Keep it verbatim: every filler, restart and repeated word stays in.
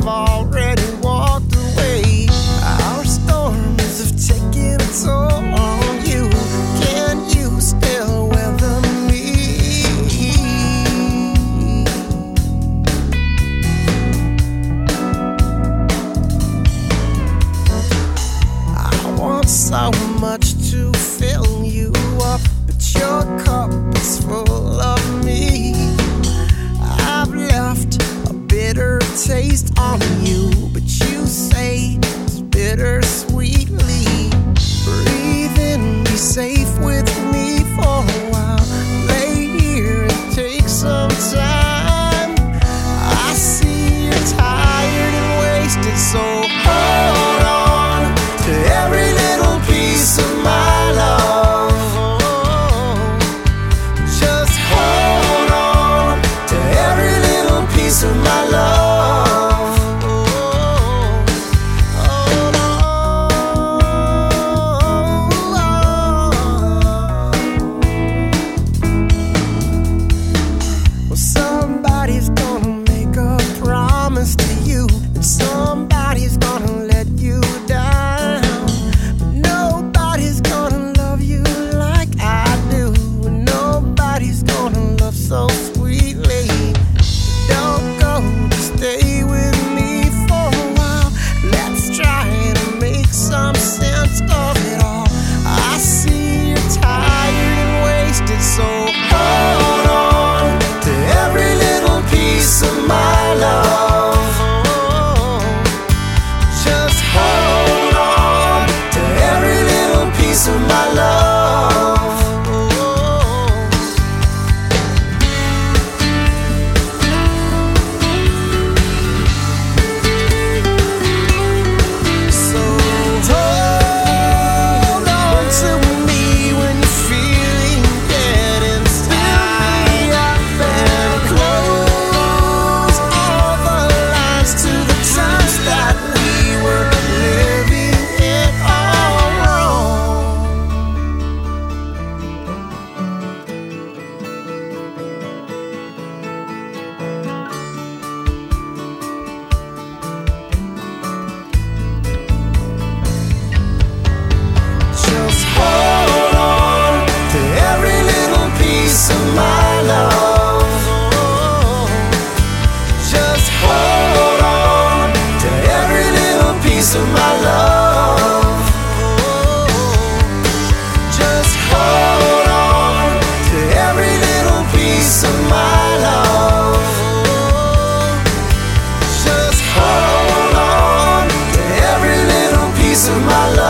have already walked away. Our storms have taken a toll on you. Can you still weather me? I want so much to fill you up, but your cup is full of me. I've left a bitter taste on you, but you say it's bittersweetly. Breathe in, be safe with me for a while. Lay here and take some time. I see you're tired and wasted, so hold on to every little piece of my love. Just hold on to every little piece of my love. Hold on. Well, somebody's gonna make a promise to you, and somebody's gonna let you down. But nobody's gonna love you like I do, and nobody's gonna love so sweetly. Don't go, just stay with me for a while. Let's try to make some sense of it all. I see you're tired and wasted, so hold on to every little piece of my love. Just hold on to every little piece of my love. So hold on to me when you're feeling getting tired, and close all the lines to the times that we were living it all wrong. Just hold on to every little piece of my love. Just hold on to every little piece of my love. Just hold on to every little piece of my love. Just hold on to every little piece of my love.